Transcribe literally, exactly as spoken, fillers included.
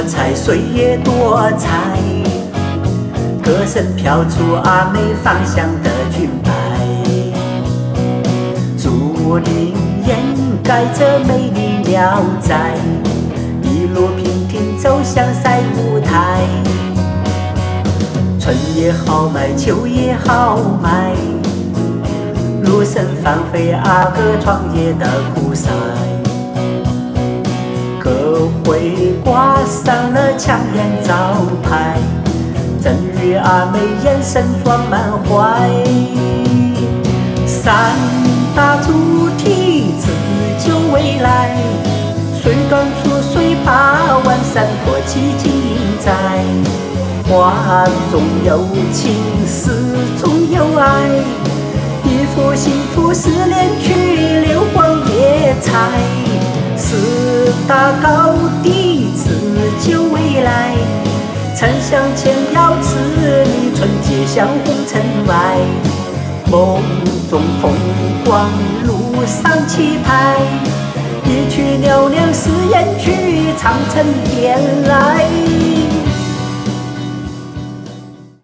彩，岁月多彩，歌声飘出阿妹芳香的裙摆，竹林掩盖着美丽鸟宅，一路平平走向赛舞台。春也好卖，秋也好卖，芦笙放飞阿哥创业的苦塞，歌会挂上了抢眼招牌，赠予阿妹眼神装满怀。三大主题自救未来，水短出水爬，万山托起精彩。花中有情，诗中有爱，一幅幸福失恋曲，流光溢彩。四大高地自救未来，沉香前瑶池里，纯洁像红尘外。梦中风光，路上气派，一曲嘹亮誓言曲，长城天来。